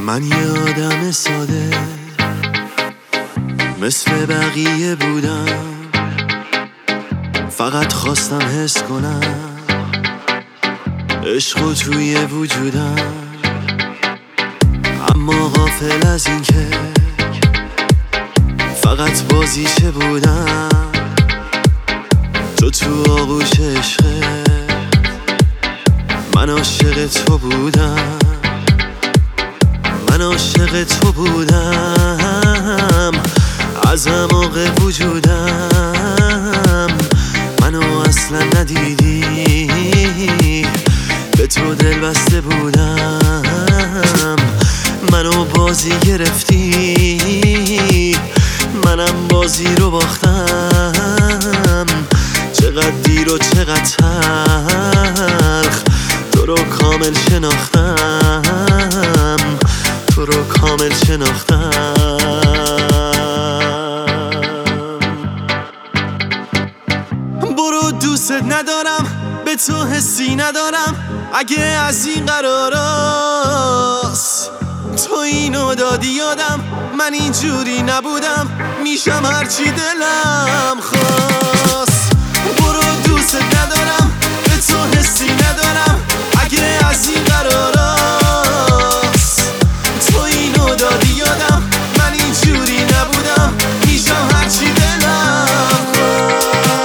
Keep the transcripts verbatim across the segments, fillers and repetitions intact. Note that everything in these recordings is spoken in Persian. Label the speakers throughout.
Speaker 1: من یه آدم ساده مثل بقیه بودم، فقط خواستم حس کنم عشق توی وجودم، اما غافل از این که فقط بازیچه بودم. تو تو آغوش عشقت، من عاشق تو بودم، من عاشق تو بودم از اعماق وجودم. منو اصلا ندیدی، به تو دل بسته بودم، منو بازی گرفتی، منم بازی رو باختم. چقدر دیر و چقدر تلخ تو رو کامل شناختم، تو رو کامل شناختم. برو دوست ندارم، به تو حسی ندارم، اگه از این قراراست تو اینو دادی یادم، من اینجوری نبودم، میشم هرچی دلم خواست. برو دوست ندارم، به تو حسی ندارم، اگه از این قراراست تو اینو دادی یادم، من اینجوری نبودم، میشم هرچی دلم خواست.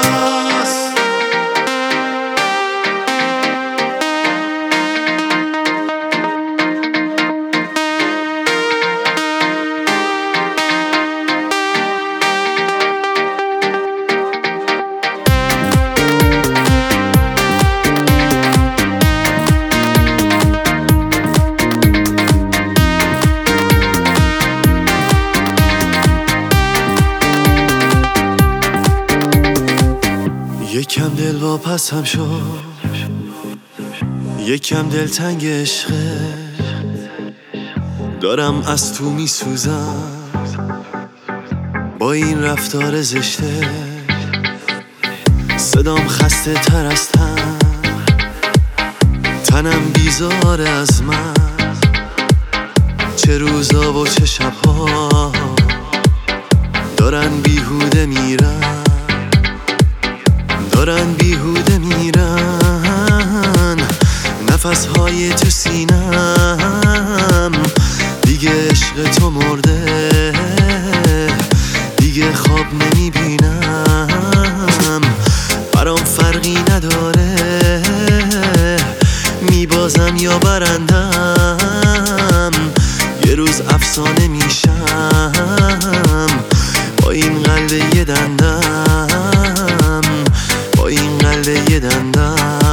Speaker 1: یکم دل واپسم شد، یکم دل تنگ عشقه، دارم از تو میسوزم با این رفتار زشته. صدام خسته تر از تن، تنم بیزاره از من، چه روزا و چه شبها دارن بیهوده میرن، دارن بیهوده میرن. نفسهای تو سینم دیگه عشق تو مرده، دیگه خواب نمیبینم، برام فرقی نداره میبازم یا برندم. یه روز افسانه میشم با این قلب یه دندم، با این قلب یه دندم.